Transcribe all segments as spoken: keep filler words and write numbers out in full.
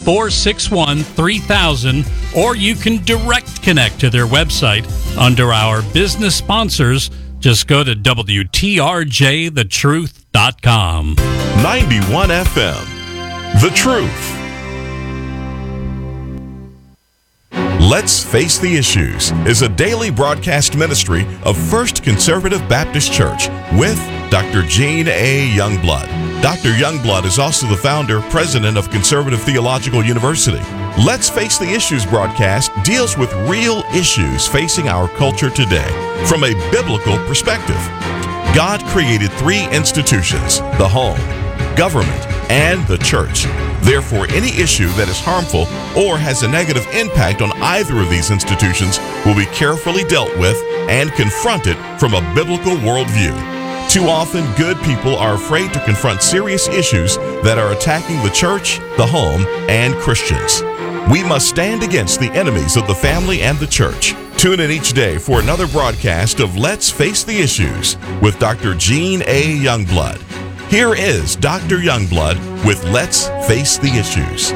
four six one, three thousand, or you can direct connect to their website under our business sponsors. Just go to W T R J the truth dot com. ninety-one F M, The Truth. Let's Face the Issues is a daily broadcast ministry of First Conservative Baptist Church with Doctor Gene A. Youngblood. Doctor Youngblood is also the founder, president of Conservative Theological University. Let's Face the Issues broadcast deals with real issues facing our culture today from a biblical perspective. God created three institutions: the home, government, and the church. Therefore, any issue that is harmful or has a negative impact on either of these institutions will be carefully dealt with and confronted from a biblical worldview. Too often, good people are afraid to confront serious issues that are attacking the church, the home, and Christians. We must stand against the enemies of the family and the church. Tune in each day for another broadcast of Let's Face the Issues with Doctor Gene A. Youngblood. Here is Doctor Youngblood with Let's Face the Issues.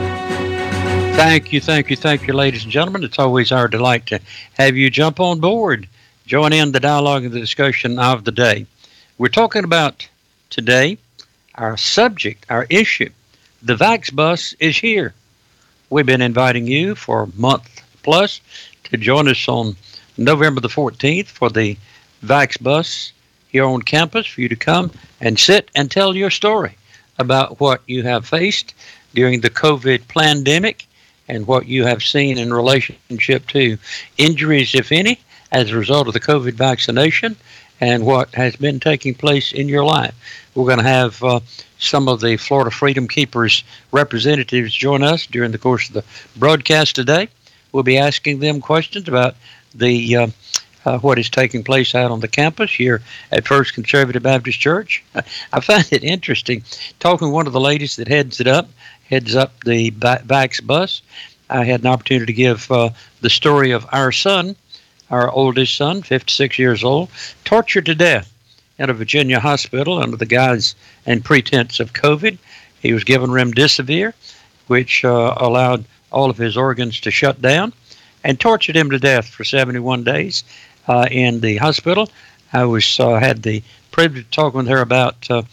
Thank you, thank you, thank you, ladies and gentlemen. It's always our delight to have you jump on board, join in the dialogue and the discussion of the day. We're talking about today, our subject, our issue. The Vax Bus is here. We've been inviting you for a month plus to join us on November the fourteenth for the Vax Bus here on campus, for you to come and sit and tell your story about what you have faced during the COVID pandemic and what you have seen in relationship to injuries, if any, as a result of the COVID vaccination and what has been taking place in your life. We're going to have uh, some of the Florida Freedom Keepers representatives join us during the course of the broadcast today. We'll be asking them questions about the uh, uh, what is taking place out on the campus here at First Conservative Baptist Church. I find it interesting talking to one of the ladies that heads it up, heads up the Vax Bus. I had an opportunity to give uh, the story of our son, our oldest son, fifty-six years old, tortured to death at a Virginia hospital under the guise and pretense of COVID. He was given remdesivir, which uh, allowed all of his organs to shut down, and tortured him to death for seventy-one days uh, in the hospital. I was uh, had the privilege of talking with her about uh,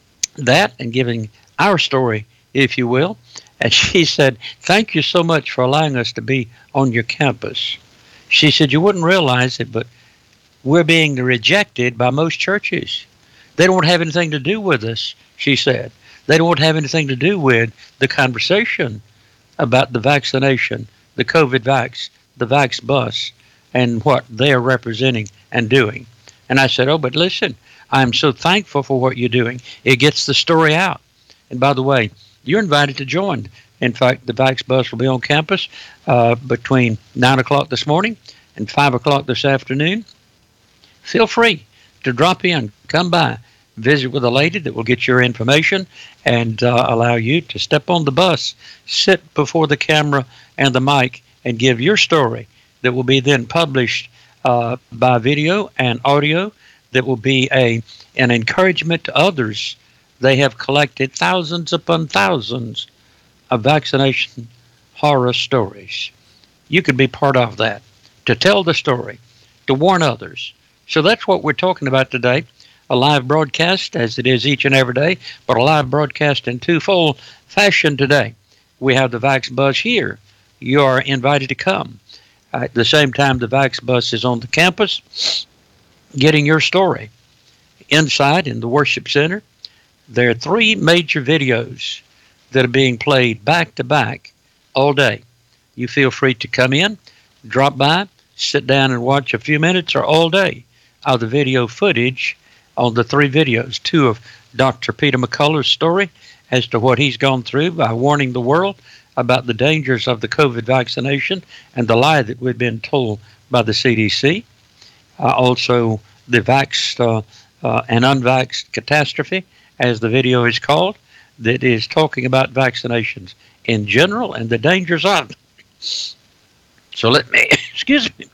that and giving our story, if you will. And she said, "Thank you so much for allowing us to be on your campus." She said, "You wouldn't realize it, but we're being rejected by most churches. They don't have anything to do with us," she said. "They don't have anything to do with the conversation about the vaccination, the COVID vax, the Vax Bus, and what they're representing and doing." And I said, "Oh, but listen, I'm so thankful for what you're doing. It gets the story out. And by the way, you're invited to join. In fact, the Vax Bus will be on campus uh, between nine o'clock this morning and five o'clock this afternoon. Feel free to drop in, come by, visit with a lady that will get your information and uh, allow you to step on the bus, sit before the camera and the mic, and give your story that will be then published uh, by video and audio that will be a an encouragement to others. They have collected thousands upon thousands of vaccination horror stories. You could be part of that, to tell the story, to warn others. So that's what we're talking about today, a live broadcast, as it is each and every day, but a live broadcast in twofold fashion today. We have the Vax Bus here. You are invited to come. At the same time, the Vax Bus is on the campus, getting your story. Inside in the worship center, there are three major videos that are being played back to back all day. You feel free to come in, drop by, sit down and watch a few minutes or all day of the video footage on the three videos. Two of Doctor Peter McCullough's story as to what he's gone through by warning the world about the dangers of the COVID vaccination and the lie that we've been told by the C D C. Uh, also, the vaxxed uh, uh, and unvaxxed catastrophe, as the video is called, that is talking about vaccinations in general and the dangers of them. So let me, excuse me,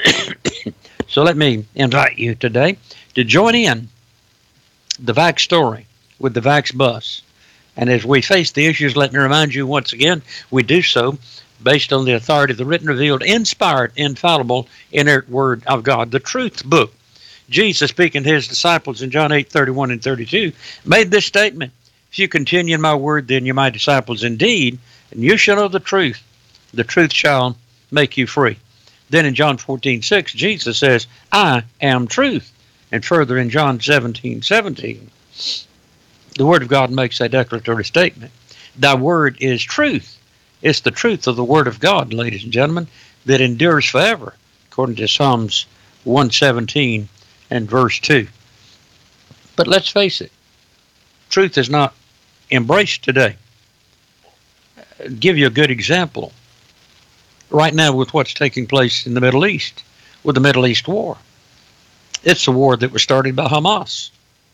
so let me invite you today to join in the Vax story with the Vax Bus. And as we face the issues, let me remind you once again, we do so based on the authority of the written, revealed, inspired, infallible, inerrant Word of God, the truth book. Jesus, speaking to his disciples in John eight, thirty-one and thirty-two, made this statement: if you continue in my word, then you're my disciples indeed, and you shall know the truth. The truth shall make you free. Then in John fourteen, six, Jesus says, I am truth. And further in John seventeen, seventeen, the Word of God makes a declaratory statement. Thy word is truth. It's the truth of the Word of God, ladies and gentlemen, that endures forever, according to Psalms one seventeen and verse two. But let's face it, truth is not embraced today. I'll give you a good example. Right now with what's taking place in the Middle East, with the Middle East war. It's a war that was started by Hamas.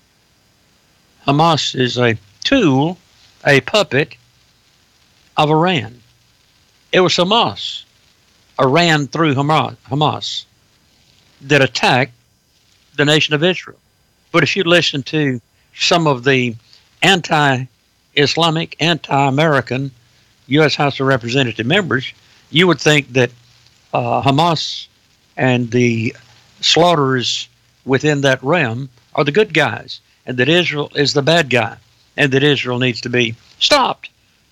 Hamas is a tool, a puppet of Iran. It was Hamas, Iran through Hamas, Hamas that attacked the nation of Israel. But if you listen to some of the anti-Islamic, anti-American U S House of Representative members, you would think that uh, Hamas and the slaughterers within that realm are the good guys, and that Israel is the bad guy, and that Israel needs to be stopped.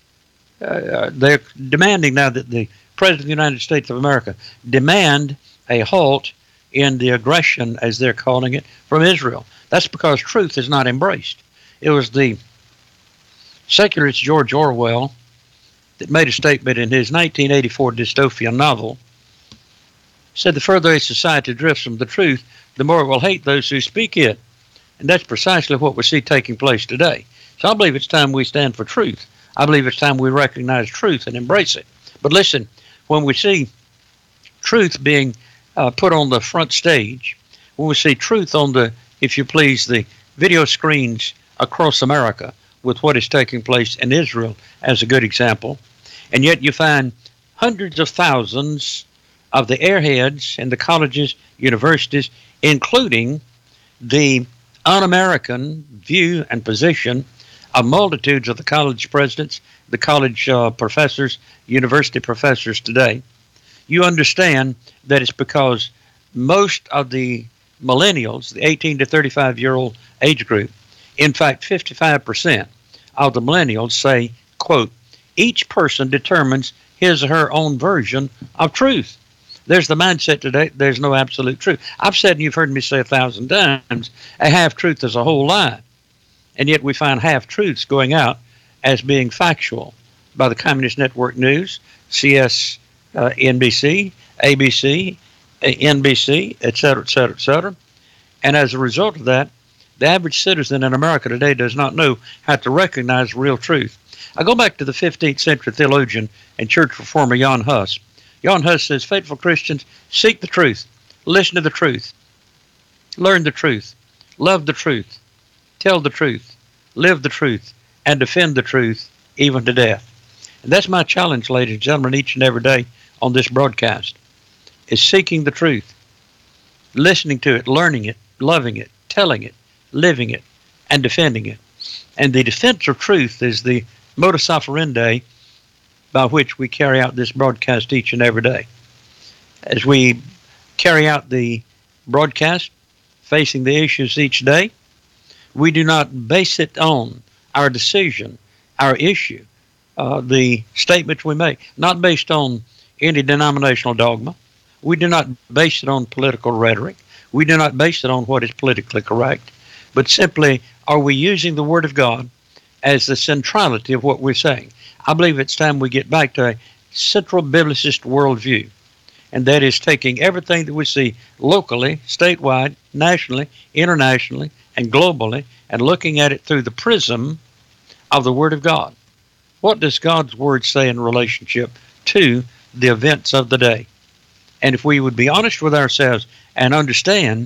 Uh, they're demanding now that the President of the United States of America demand a halt in the aggression, as they're calling it, from Israel. That's because truth is not embraced. It was the secularist George Orwell that made a statement in his nineteen eighty-four dystopian novel, said the further a society drifts from the truth, the more it will hate those who speak it. And that's precisely what we see taking place today. So I believe it's time we stand for truth. I believe it's time we recognize truth and embrace it. But listen, when we see truth being uh, put on the front stage, when we see truth on the, if you please, the video screens across America with what is taking place in Israel as a good example, and yet you find hundreds of thousands of the airheads in the colleges, universities, including the un-American view and position of multitudes of the college presidents, the college uh, professors, university professors today, you understand that it's because most of the millennials, the eighteen to thirty-five year old age group, in fact, fifty-five percent of the millennials say, quote, each person determines his or her own version of truth. There's the mindset today. There's no absolute truth. I've said, and you've heard me say a thousand times, a half-truth is a whole lie. And yet we find half-truths going out as being factual by the Communist Network News, C S N B C, A B C, N B C, et cetera, et cetera, et cetera. And as a result of that, the average citizen in America today does not know how to recognize real truth. I go back to the fifteenth century theologian and church reformer Jan Hus. Jan Hus says, faithful Christians, seek the truth, listen to the truth, learn the truth, love the truth, tell the truth, live the truth, and defend the truth, even to death. And that's my challenge, ladies and gentlemen, each and every day on this broadcast, is seeking the truth, listening to it, learning it, loving it, telling it, living it, and defending it. And the defense of truth is the modus operandi by which we carry out this broadcast each and every day. As we carry out the broadcast, facing the issues each day, we do not base it on our decision, our issue, uh, the statements we make, not based on any denominational dogma. We do not base it on political rhetoric. We do not base it on what is politically correct, but simply, are we using the Word of God as the centrality of what we're saying? I believe it's time we get back to a central biblicist worldview, and that is taking everything that we see locally, statewide, nationally, internationally, and globally, and looking at it through the prism of the Word of God. What does God's Word say in relationship to the events of the day? And if we would be honest with ourselves and understand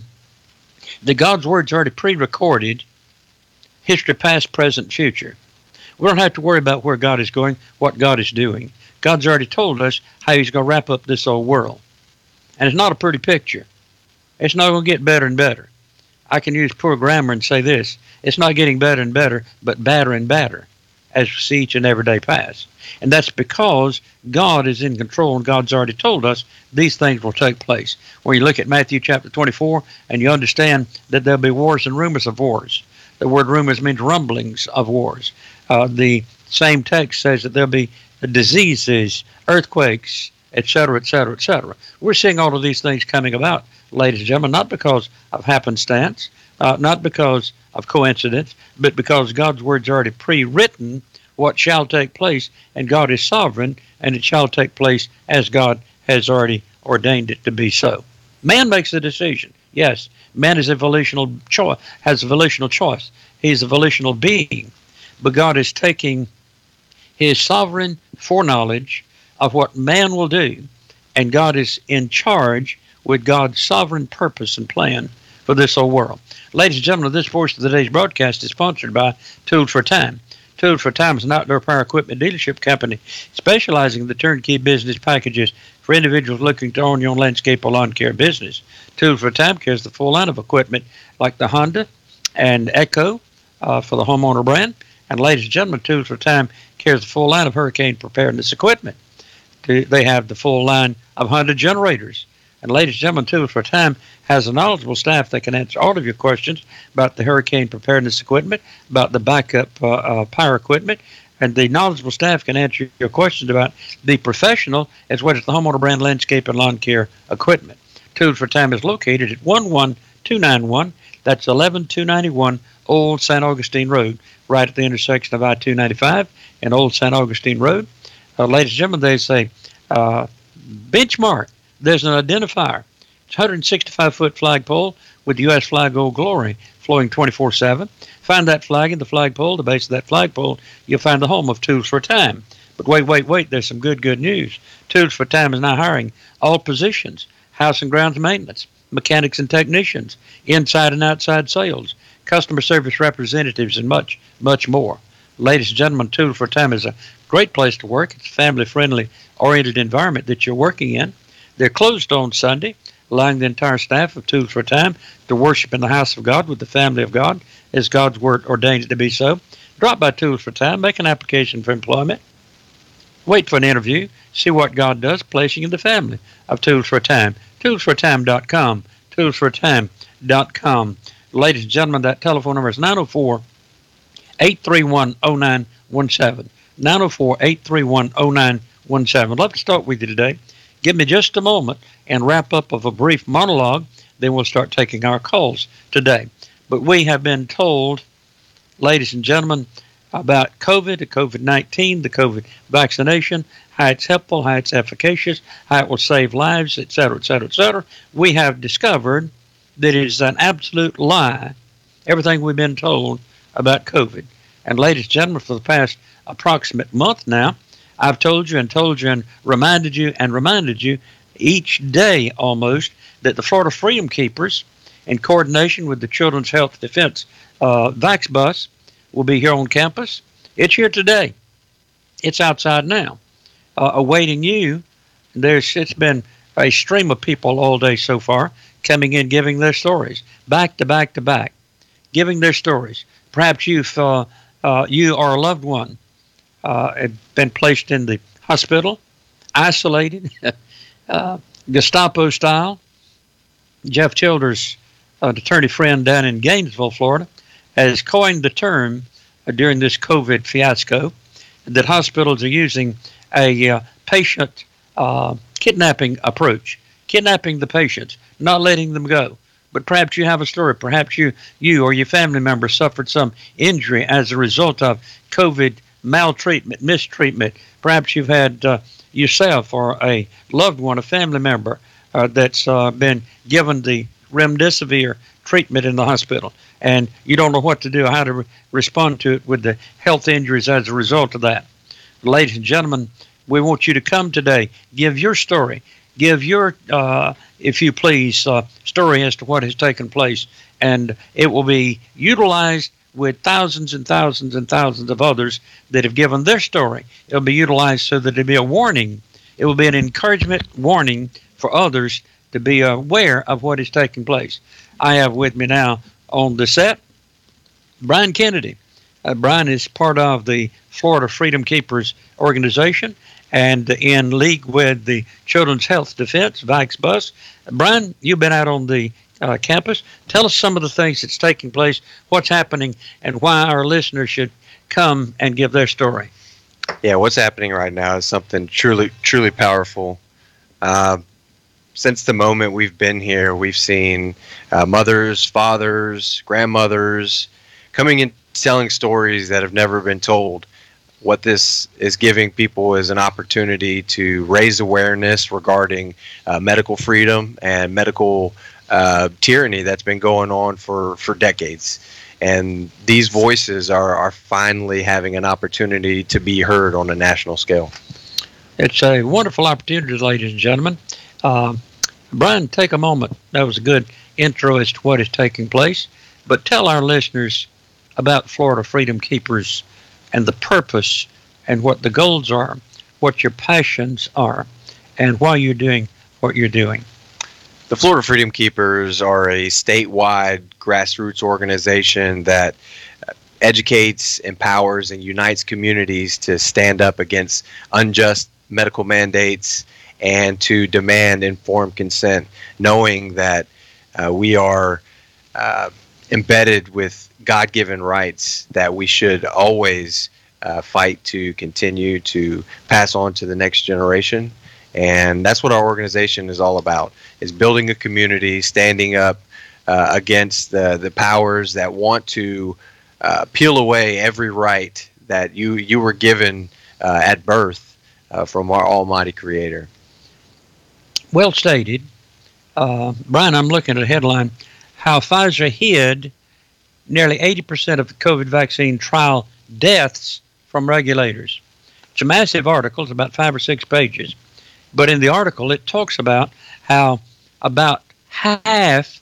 that God's Word's already pre-recorded history, past, present, future, we don't have to worry about where God is going, what God is doing. God's already told us how He's going to wrap up this old world. And it's not a pretty picture. It's not going to get better and better. I can use poor grammar and say this. It's not getting better and better, but badder and badder. as we see each and every day pass. And that's because God is in control, and God's already told us these things will take place. When you look at Matthew chapter twenty-four, and you understand that there'll be wars and rumors of wars. The word rumors means rumblings of wars. Uh, the same text says that there'll be diseases, earthquakes, et cetera, et cetera, et cetera. We're seeing all of these things coming about, ladies and gentlemen, not because of happenstance, uh, not because of coincidence, but because God's word's already pre-written what shall take place, and God is sovereign, and it shall take place as God has already ordained it to be so. Man makes the decision. Yes, man is a volitional choice, has a volitional choice. He's a volitional being, but God is taking his sovereign foreknowledge of what man will do, and God is in charge with God's sovereign purpose and plan for this whole world. Ladies and gentlemen, this portion of today's broadcast is sponsored by Tools for Time. Tools for Time is an outdoor power equipment dealership company specializing in the turnkey business packages for individuals looking to own your own landscape or lawn care business. Tools for Time carries the full line of equipment like the Honda and Echo uh, for the homeowner brand. And ladies and gentlemen, Tools for Time carries the full line of hurricane preparedness equipment. They have the full line of Honda generators. And ladies and gentlemen, Tools for Time has a knowledgeable staff that can answer all of your questions about the hurricane preparedness equipment, about the backup uh, uh, power equipment, and the knowledgeable staff can answer your questions about the professional as well as the homeowner brand landscape and lawn care equipment. Tools for Time is located at one one two nine one, that's eleven two ninety-one Old Saint Augustine Road, right at the intersection of I two ninety-five and Old Saint Augustine Road. Uh, ladies and gentlemen, they say uh, benchmark. There's an identifier. It's a one hundred sixty-five foot flagpole with the U S flag Old Glory flowing twenty-four seven. Find that flag in the flagpole. The base of that flagpole, you'll find the home of Tools for Time. But wait, wait, wait. There's some good, good news. Tools for Time is now hiring all positions: house and grounds maintenance, mechanics and technicians, inside and outside sales, customer service representatives, and much, much more. Ladies and gentlemen, Tools for Time is a great place to work. It's a family-friendly, oriented environment that you're working in. They're closed on Sunday, allowing the entire staff of Tools for Time to worship in the house of God with the family of God, as God's word ordains it to be so. Drop by Tools for Time, make an application for employment, wait for an interview, see what God does, placing in the family of Tools for Time. tools for time dot com, tools for time dot com. Ladies and gentlemen, that telephone number is nine oh four, eight three one, oh nine one seven. nine oh four, eight three one, oh nine one seven. I'd love to start with you today. Give me just a moment and wrap up of a brief monologue, then we'll start taking our calls today. But we have been told, ladies and gentlemen, about COVID, the COVID nineteen, the COVID vaccination, how it's helpful, how it's efficacious, how it will save lives, et cetera, et cetera, et cetera. We have discovered that it is an absolute lie, everything we've been told about COVID. And ladies and gentlemen, for the past approximate month now, I've told you and told you and reminded you and reminded you each day almost that the Florida Freedom Keepers, in coordination with the Children's Health Defense uh, Vax Bus, will be here on campus. It's here today. It's outside now, uh, awaiting you. There's It's been a stream of people all day so far coming in, giving their stories, back to back to back, giving their stories. Perhaps you've, uh, uh, you or a loved one Uh, had been placed in the hospital, isolated, uh, Gestapo style. Jeff Childers, an attorney friend down in Gainesville, Florida, has coined the term uh, during this COVID fiasco that hospitals are using a uh, patient uh, kidnapping approach, kidnapping the patients, not letting them go. But perhaps you have a story. Perhaps you, you or your family member suffered some injury as a result of COVID maltreatment, mistreatment. Perhaps you've had uh, yourself or a loved one, a family member uh, that's uh, been given the remdesivir treatment in the hospital, and you don't know what to do, how to re- respond to it with the health injuries as a result of that. Ladies and gentlemen, we want you to come today, give your story, give your, uh, if you please, uh, story as to what has taken place, and it will be utilized with thousands and thousands and thousands of others that have given their story. It'll be utilized so that it'll be a warning. It will be an encouragement warning for others to be aware of what is taking place. I have with me now on the set Brian Kennedy, Uh, Brian is part of the Florida Freedom Keepers organization and in league with the Children's Health Defense, Vax Bus. Brian, you've been out on the uh, campus. Tell us some of the things that's taking place, what's happening, and why our listeners should come and give their story. Yeah, what's happening right now is something truly, truly powerful. Uh, since the moment we've been here, we've seen uh, mothers, fathers, grandmothers coming in telling stories that have never been told. What this is giving people is an opportunity to raise awareness regarding uh, medical freedom and medical uh, tyranny that's been going on for, for decades. And these voices are, are finally having an opportunity to be heard on a national scale. It's a wonderful opportunity, ladies and gentlemen. Uh, Brian, take a moment. That was a good intro as to what is taking place. But tell our listeners about Florida Freedom Keepers and the purpose and what the goals are, what your passions are, and why you're doing what you're doing. The Florida Freedom Keepers are a statewide grassroots organization that educates, empowers, and unites communities to stand up against unjust medical mandates and to demand informed consent, knowing that uh, we are uh, embedded with God-given rights that we should always uh, fight to continue to pass on to the next generation. And that's what our organization is all about, is building a community, standing up uh, against the, the powers that want to uh, peel away every right that you, you were given uh, at birth uh, from our almighty Creator. Well stated. Uh, Brian, I'm looking at a headline, how Pfizer hid nearly eighty percent of the COVID vaccine trial deaths from regulators. It's a massive article. It's about five or six pages. But in the article, it talks about how about half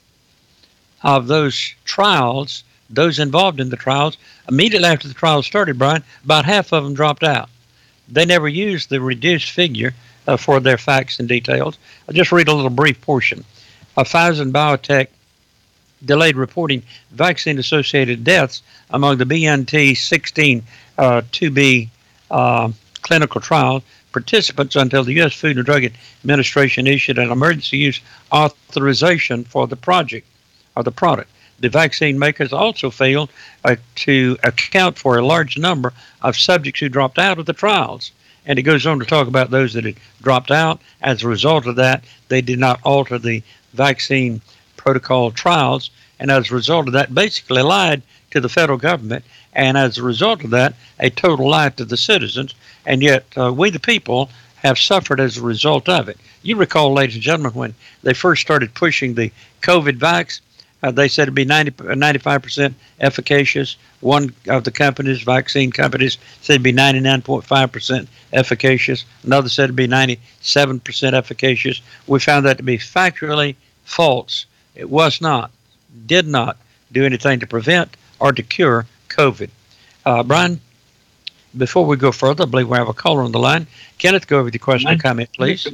of those trials, those involved in the trials, immediately after the trials started, Brian, about half of them dropped out. They never used the reduced figure uh, for their facts and details. I'll just read a little brief portion. Uh, Pfizer and BioNTech delayed reporting vaccine-associated deaths among the B N T sixteen uh, two B uh, clinical trial participants until the U S Food and Drug Administration issued an emergency use authorization for the project or the product. The vaccine makers also failed uh, to account for a large number of subjects who dropped out of the trials. And it goes on to talk about those that had dropped out. As a result of that, they did not alter the vaccine protocol trials. And as a result of that, basically lied to the federal government. And as a result of that, a total lie to the citizens. And yet, uh, we the people have suffered as a result of it. You recall, ladies and gentlemen, when they first started pushing the COVID vax, uh, they said it'd be ninety, ninety-five percent efficacious. One of the companies, vaccine companies, said it'd be ninety-nine point five percent efficacious. Another said it'd be ninety-seven percent efficacious. We found that to be factually false. It was not, did not do anything to prevent or to cure COVID. Uh, Brian, before we go further, I believe we have a caller on the line. Kenneth, go over with your question or comment, please.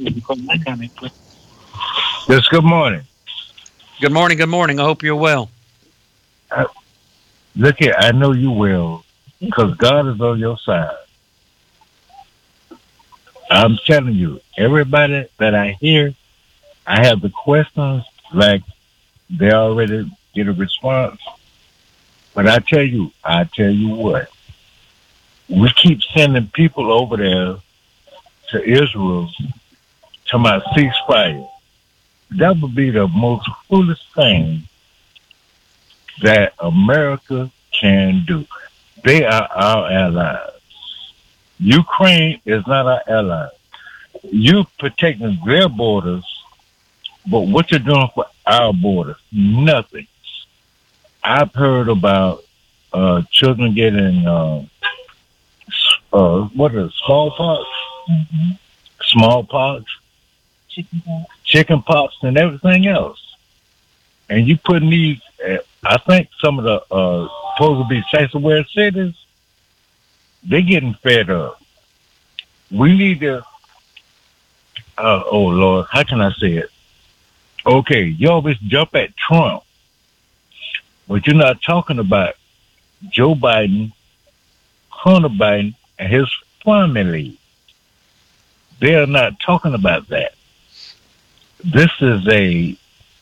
Yes, good morning. Good morning, good morning. I hope you're well. Uh, look here, I know you will, because God is on your side. I'm telling you, everybody that I hear, I have the questions like they already get a response. But I tell you, I tell you what, we keep sending people over there to Israel to my ceasefire. That would be the most foolish thing that America can do. They are our allies. Ukraine is not our ally. You protecting their borders, but what you're doing for our borders, nothing. I've heard about uh, children getting uh, uh, what is it, smallpox, mm-hmm. smallpox, chickenpox, chickenpox, and everything else. And you putting these, uh, I think some of the uh, supposed to be sanctuary cities, they're getting fed up. We need to. Uh, oh Lord, how can I say it? Okay, you always jump at Trump. But you're not talking about Joe Biden Hunter Biden and his family. They are not talking about that. This is a,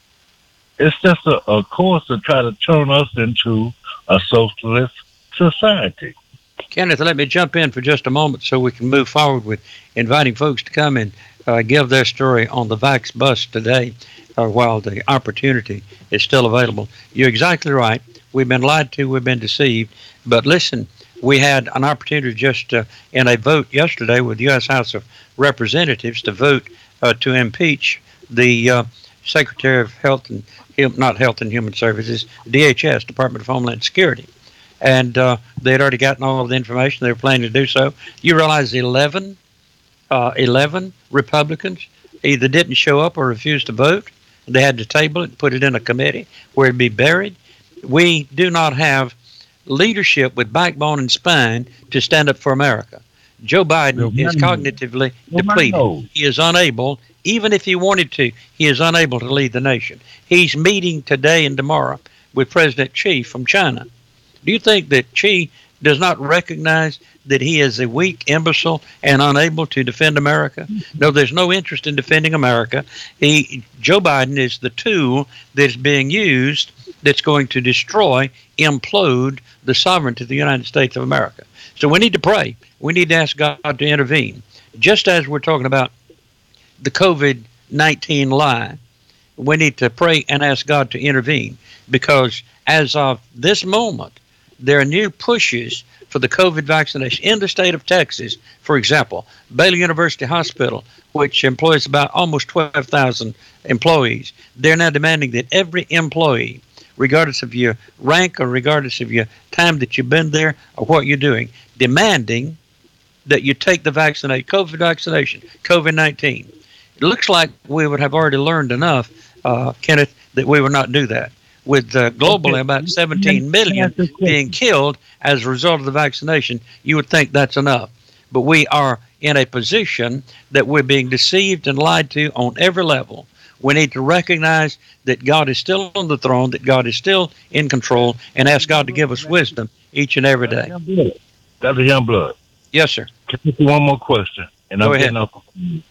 it's just a, a course to try to turn us into a socialist society. Kenneth, let me jump in for just a moment so we can move forward with inviting folks to come and uh, give their story on the Vax Bus today uh, while the opportunity is still available. You're exactly right. We've been lied to. We've been deceived. But listen, we had an opportunity just uh, in a vote yesterday with the U S House of Representatives to vote uh, to impeach the uh, Secretary of Health and not Health and Human Services, D H S, Department of Homeland Security. And uh, they had already gotten all of the information. They were planning to do so. You realize eleven, uh, eleven Republicans either didn't show up or refused to vote. They had to table it and put it in a committee where it'd be buried. We do not have leadership with backbone and spine to stand up for America. Joe Biden is cognitively depleted. He is unable, even if he wanted to, he is unable to lead the nation. He's meeting today and tomorrow with President Xi from China. Do you think that Xi does not recognize that he is a weak imbecile and unable to defend America? No, there's no interest in defending America. He, Joe Biden is the tool that's being used that's going to destroy, implode the sovereignty of the United States of America. So we need to pray. We need to ask God to intervene. Just as we're talking about the COVID nineteen lie, we need to pray and ask God to intervene, because as of this moment, there are new pushes for the COVID vaccination in the state of Texas. For example, Baylor University Hospital, which employs about almost twelve thousand employees, they're now demanding that every employee, regardless of your rank or regardless of your time that you've been there or what you're doing, demanding that you take the vaccinate, COVID vaccination, COVID nineteen. It looks like we would have already learned enough, uh, Kenneth, that we would not do that. With uh, globally okay. about seventeen million being killed as a result of the vaccination, you would think that's enough. But we are in a position that we're being deceived and lied to on every level. We need to recognize that God is still on the throne, that God is still in control, and ask God to give us wisdom each and every day. Doctor Youngblood. Yes, sir. Can I ask you one more question? And Go I'm ahead. Up.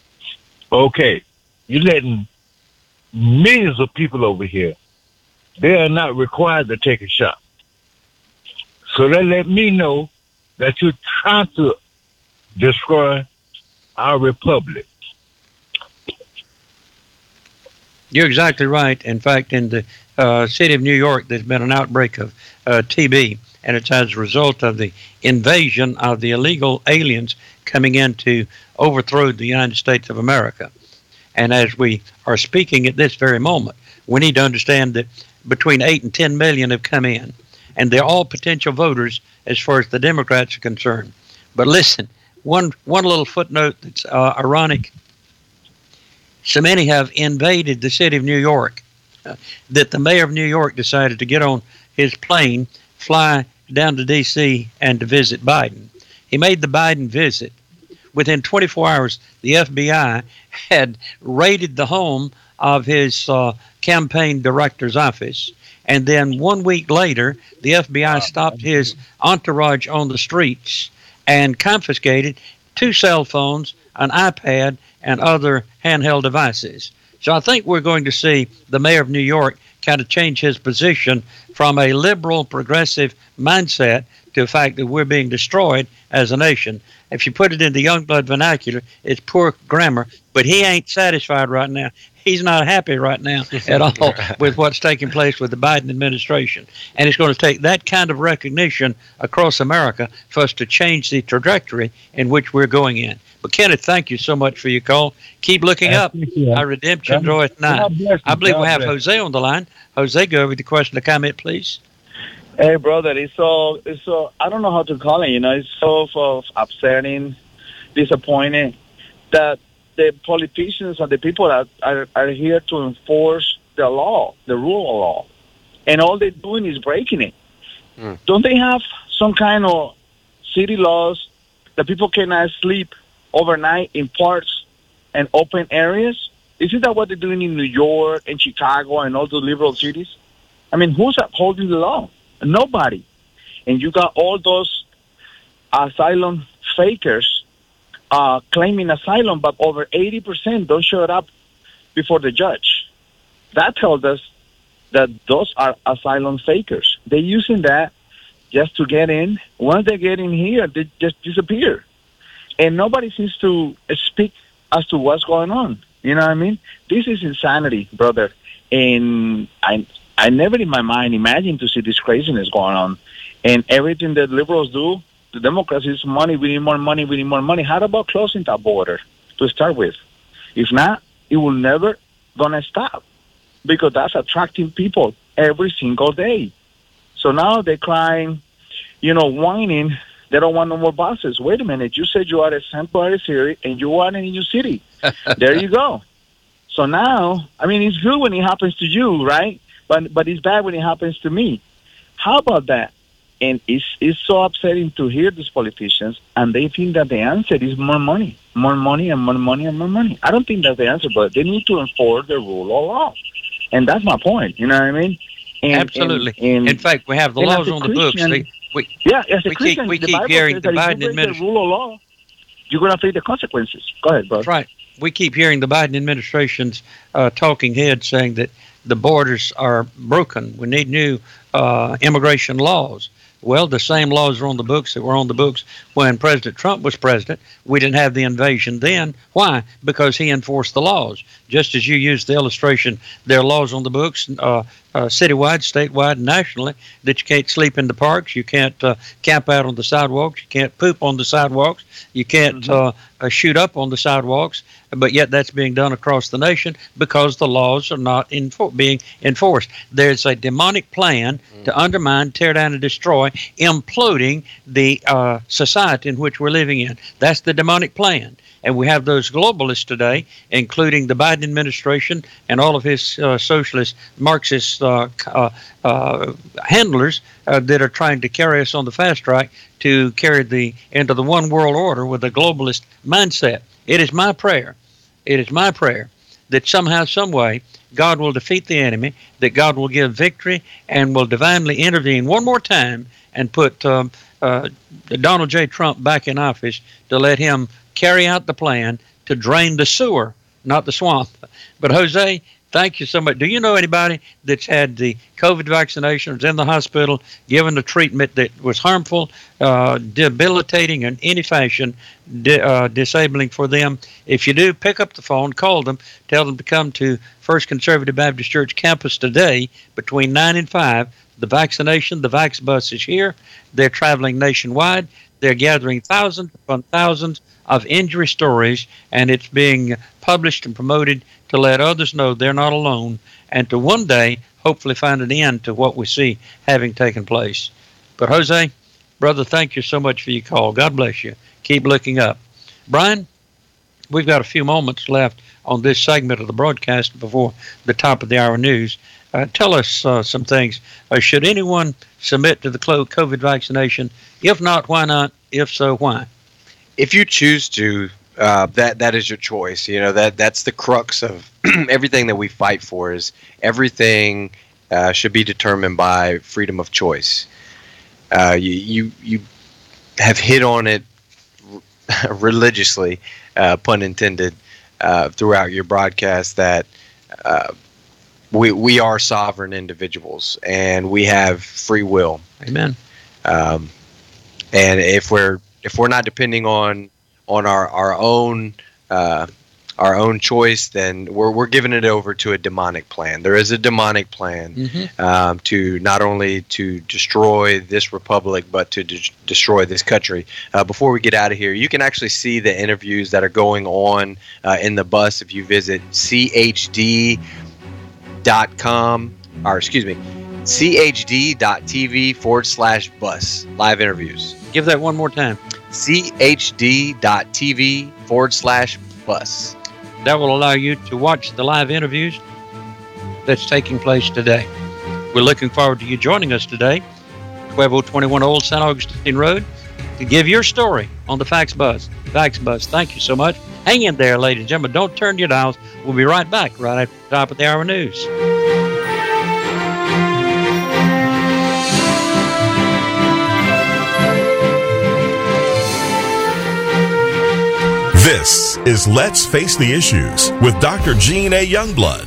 Okay. You're letting millions of people over here, they are not required to take a shot. So that let me know that you're trying to destroy our republic. You're exactly right. In fact, in the uh, city of New York, there's been an outbreak of uh, T B, and it's as a result of the invasion of the illegal aliens coming in to overthrow the United States of America. And as we are speaking at this very moment, we need to understand that between eight and ten million have come in, and they're all potential voters as far as the Democrats are concerned. But listen, one one little footnote that's uh, ironic. So many have invaded the city of New York uh, that the mayor of New York decided to get on his plane, fly down to D C and to visit Biden. He made the Biden visit. Within twenty-four hours, the F B I had raided the home of his uh, campaign director's office. And then one week later, the F B I stopped his entourage on the streets and confiscated two cell phones, an iPad, and other handheld devices. So I think we're going to see the mayor of New York kind of change his position from a liberal, progressive mindset to the fact that we're being destroyed as a nation. If you put it in the Youngblood vernacular, it's poor grammar, but he ain't satisfied right now. He's not happy right now at all with what's taking place with the Biden administration. And it's going to take that kind of recognition across America for us to change the trajectory in which we're going in. But Kenneth, thank you so much for your call. Keep looking up. Our redemption draweth nigh. I believe we have Jose on the line. Jose, go over the question or comment, please. Hey, brother, it's so, it's so, I don't know how to call it, you know, it's so, so upsetting, disappointing that the politicians and the people that are, are here to enforce the law, the rule of law, and all they're doing is breaking it. Mm. Don't they have some kind of city laws that people cannot sleep overnight in parks and open areas? Isn't that what they're doing in New York and Chicago and all the liberal cities? I mean, who's upholding the law? Nobody. And you got all those asylum fakers uh, claiming asylum, but over eighty percent don't show up before the judge. That tells us that those are asylum fakers. They're using that just to get in. Once they get in here, they just disappear. And nobody seems to speak as to what's going on. You know what I mean? This is insanity, brother. And I I never in my mind imagined to see this craziness going on. And everything that liberals do, the Democrats is money, we need more money, we need more money. How about closing that border to start with? If not, it will never gonna stop, because that's attracting people every single day. So now they're crying, you know, whining, they don't want no more buses. Wait a minute, you said you are a sanctuary city and you are in a new city. There you go. So now, I mean, it's good when it happens to you, right? But but it's bad when it happens to me. How about that? And it's, it's so upsetting to hear these politicians, and they think that the answer is more money, more money and more money and more money. I don't think that's the answer, but they need to enforce the rule of law. And that's my point, you know what I mean? And, Absolutely. And, and, In fact, we have the laws on the books. They, we, yeah, as a we Christian, keep, we the keep Bible hearing says the that if Biden you break the administration. rule of law, you're going to face the consequences. Go ahead, bro. That's right. We keep hearing the Biden administration's uh, talking heads saying that the borders are broken. We need new uh, immigration laws. Well, the same laws are on the books that were on the books when President Trump was president. We didn't have the invasion then. Why? Because he enforced the laws. Just as you used the illustration, there are laws on the books, uh, uh, citywide, statewide, and nationally, that you can't sleep in the parks, you can't uh, camp out on the sidewalks, you can't poop on the sidewalks, you can't mm-hmm. uh, uh, shoot up on the sidewalks, but yet that's being done across the nation because the laws are not enfor- being enforced. There's a demonic plan mm-hmm. to undermine, tear down, and destroy, imploding the uh, society in which we're living in. That's the demonic plan. And we have those globalists today, including the Biden administration and all of his uh, socialist, Marxist uh, uh, uh, handlers uh, that are trying to carry us on the fast track to carry the into the one world order with a globalist mindset. It is my prayer, it is my prayer that somehow, some way, God will defeat the enemy, that God will give victory and will divinely intervene one more time and put um, uh, Donald J. Trump back in office to let him carry out the plan to drain the sewer, not the swamp. But Jose, thank you so much. Do you know anybody that's had the COVID vaccination, was in the hospital, given the treatment that was harmful, uh, debilitating in any fashion, di- uh, disabling for them? If you do, pick up the phone, call them, tell them to come to First Conservative Baptist Church campus today between nine and five. The vaccination, the Vax bus is here. They're traveling nationwide. They're gathering thousands upon thousands of injury stories, and it's being published and promoted to let others know they're not alone, and to one day hopefully find an end to what we see having taken place. But Jose, brother, thank you so much for your call. God bless you. Keep looking up. Brian, we've got a few moments left on this segment of the broadcast before the top of the hour news. Uh, tell us uh, some things. Uh, should anyone submit to the COVID vaccination? If not, why not? If so, why? If you choose to, uh, that that is your choice. You know, that that's the crux of everything that we fight for. Is everything uh, should be determined by freedom of choice. Uh, you, you you have hit on it religiously, uh, pun intended, uh, throughout your broadcast that uh, we we are sovereign individuals and we have free will. Amen. Um, and if we're if we're not depending on on our our own uh, our own choice, then we're we're giving it over to a demonic plan. There is a demonic plan mm-hmm. um, to not only to destroy this republic, but to de- destroy this country. Uh, before we get out of here, you can actually see the interviews that are going on uh, in the bus if you visit C H D dot com, or excuse me, C H D dot T V forward slash bus live interviews. Give that one more time. C H D dot T V forward slash bus. That will allow you to watch the live interviews that's taking place today. We're looking forward to you joining us today, twelve twenty-one Old Saint Augustine Road, to give your story on the Fax Bus. Fax Bus, thank you so much. Hang in there, ladies and gentlemen. Don't turn your dials. We'll be right back right after the top of the hour news. This is Let's Face the Issues with Doctor Gene A. Youngblood.